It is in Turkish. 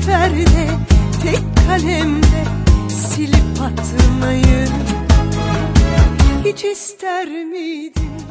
seferde tek kalemde silip atmayı hiç ister miydin?